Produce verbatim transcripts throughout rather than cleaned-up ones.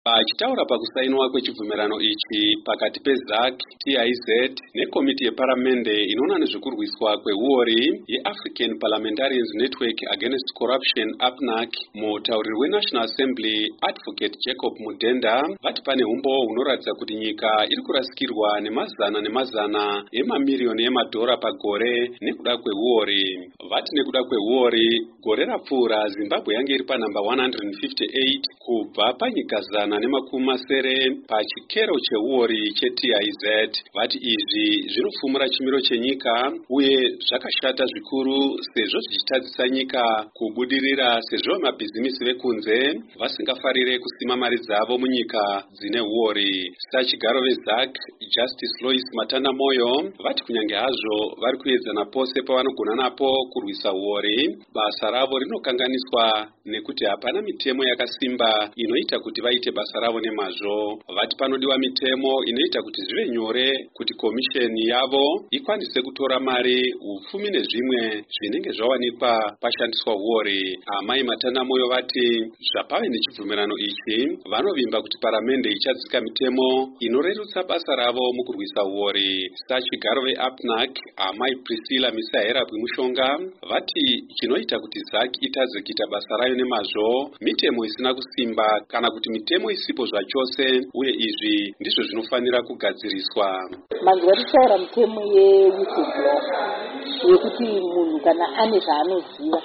Achitaura pakusainwa kwechibvumirano ichi pakati peZAC, T I Z nekomiti yeparamende inoona nezvekurwiswa kweuori yeAfrican Parliamentarians Network Against Corruption A P N A C, mutauriri weNational Assembly Advocate Jacob Mudenda vati pane umbo hunoratidza kuti nyika iri kurasikirwa nemazana nemazana emamiriyoni emadhora pagore nekuda kweuori. Vati nekuda kweuori, gore rapfuura Zimbabwe yange iri panamba one hundred fifty-eight kubva panyika zana nemakumi masere pachikero cheuori che-T I Z. Vati izvi zvinopfumura chimiro chenyika uye zvakashata zvikuru sezvo zvichitadzisa nyika kubudirira sezvo mabhizimisi vekunze vasingafarire kusima mari dzavo munyika dzine uori. Sachigaro veZAC Justice Lois Matanda Moyo vati kunyange hazvo vari kuedzana pose pavanogona napo kurwisa uori, basa ravo rinokanganiswa nekuti hapana mitemo yakasimba inoita kuti vaite basa ravo nemazvo. Vati panodiwa mitemo inoita kuti zvive nyore kuti komisheni yavo ikwanise kutora mari, upfumi nezvimwe zvinenge zvawanikwa pashandiswa uori. Amai Matanda Moyo vati zvapave nechibvumirano ichi vanovimba kuti paramende ichadzika mitemo inorerutsa basa ravo mukurwisa uori. Sachigaro veA P N A C Amai Priscilla Misahera Bwimushonga vati chinoita kuti ZAC itadze kuita basa rayo nemazvo mitemo isina kusimba kana kuti mitemo isipo zvachose, uye izvi ndizvo zvinofanira kugadziriswa. Manzwa tichaura mitemo ye-whistleblower yekuti munhu kana ane zvaanoziva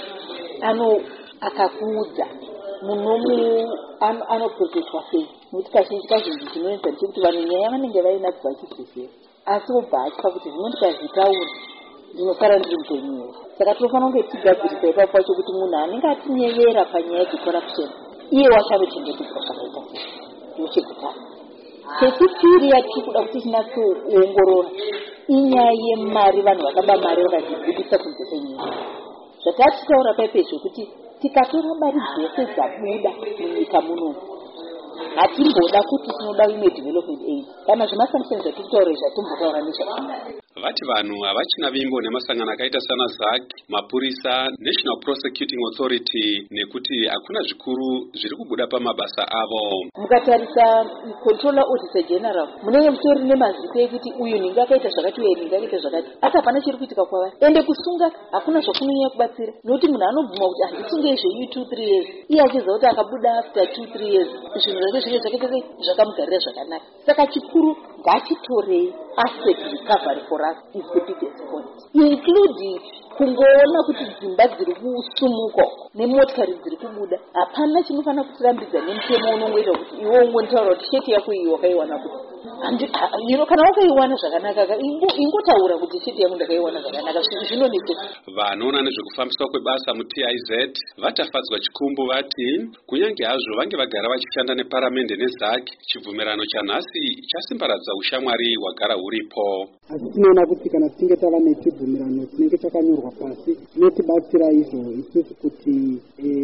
ano akakuudza munhu anoprotectwa sei, nokuti kazhinji kazhinji chinoenza ndechekuti vanhu nyaya vanenge vainadzo vachizviziva asi obva atya kuti zvino ndikazvitaura ndinofara ndiri mupenyu. Saka tinofanira kunge tigadzirisa ipapo pacho kuti munhu anenge atinyevera panyaya yecorruption iye wachavochengetedzwa zvakaita ndochekutanga. Chechipiri yatiri kuda kuti tinatsoongorora inyaya yemari, vanhu vakaba mari vakadzibudisa kunze kwenyika. Zvatatichaura paipezvo kuti tikatora mari dzose dzabuda munyika muno hatimboda kuti tinoda imwe development aid kana zvemasankisheni zvatitaura zvatimbotaura nezvakanaka. Vati vanhu havachina vimbo nemasangano akaita sana ZAC, mapurisa, National Prosecuting Authority nekuti hakuna zvikuru zviri kubuda pamabasa avo. Mukatarisa Controller Auditor General munenge mutori nemazita ekuti uyu ninge akaita zvakati uye ninge akaita zvakati, asi hapana chiri kuitika kwavari. Ende kusunga hakuna zvakunonyanya kubatsira nokuti munhu anobvuma kuti handisunge izvo two three years iye achiziva kuti akabuda after two three years zvinhu zvake zvinge zvakaita zvakamugarira zvakanaka. Saka chikuru ngatitorei asset recovery for us is the biggest point, including kungoona kuti dzimba dziri kusumuka nemotikari dziri kubuda. Hapana chinofanira kutirambidza nemutemo unongoita kuti iwe ungontaura kuti sheti yako iyi wakaiwana kuti ino kana wakaiwana zvakanaka ingotaura kuti sheti yangu ndakaiwana zvakanaka. Zvinonetse vanoona nezvekufambiswa kwebasa mu-T I Z vatafadzwa chikumbu vati kunyange hazvo vange vagara vachishanda neparamende neZAC, chibvumirano chanhasi chasimbaradza ushamwari hwagara huripo. Asi tinoona kuti kana tichinge tava nechibvumirano chinenge chakanyorwa pasi zvinotibatsira izvo isusu kuti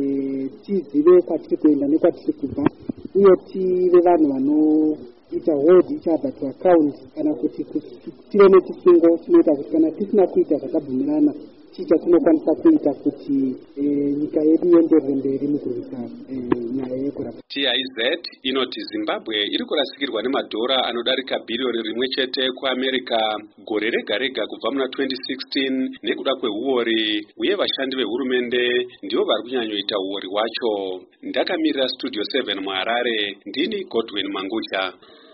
tizive kwatiri kuenda nekwatiri kubva, uye tive vanhu vanoita hold each other to account, kana kuti tive nechisungo chinoita kuti kana tisina kuita zvakabvumirana chicha tinokwanisa kuita kuti nyika yedu ienderere mberi mukurwisa nyaya yekurapa. T I Z inoti Zimbabwe iri kurasikirwa nemadhora anodarika bhiriyoni rimwe chete kuAmerica gore rega rega kubva muna twenty sixteen nekuda kweuori, uye vashandi vehurumende ndivo vari kunyanyoita uori hwacho. Ndakamirira Studio seven muHarare, ndini Godwin Mangucha.